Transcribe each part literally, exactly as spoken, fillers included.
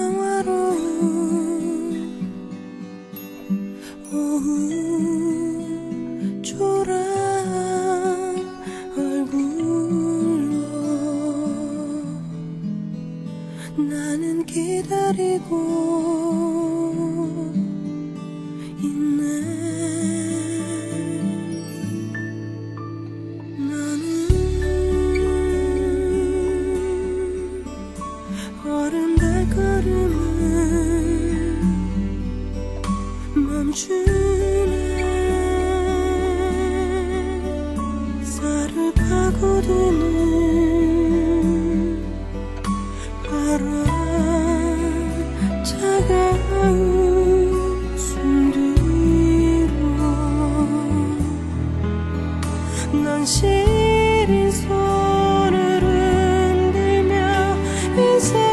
평화로운 오후 초라한 얼굴로 나는 기다리고 있네. 걸음 발걸음을 멈추네. 살을 파고드는 바람 차가운 숨 뒤로 난 시린 손을 흔들며 인사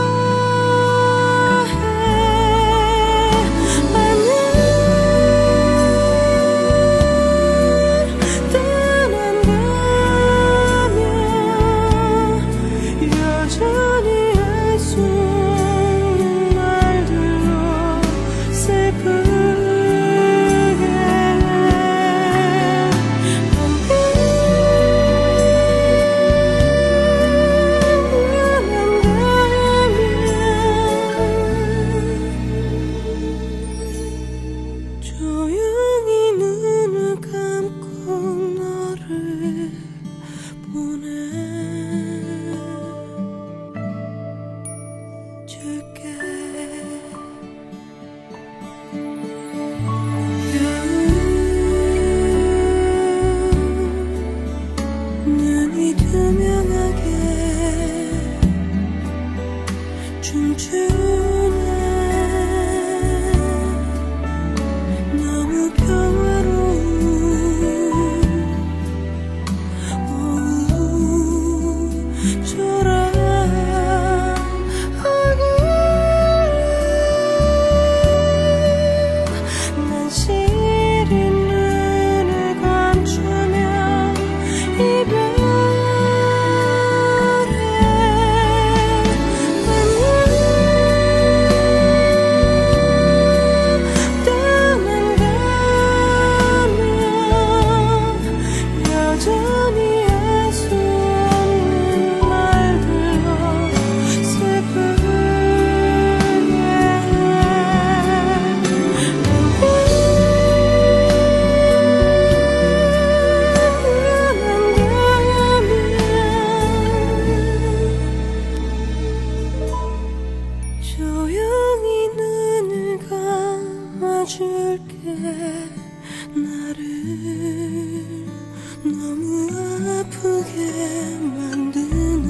조용히 눈을 감고 너를 보내줄게. 눈이 투명하게 춤추네. 너무 평화로운 오후 초라한 얼굴로 난 시린 눈을 감추며 이별해. 여전히 할 수 없는 말들로 슬프게 조용히 눈을 감아줄게. 나를 너무 아프게 만드네.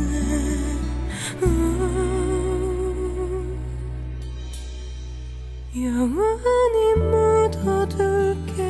음, 영원히 묻어둘게.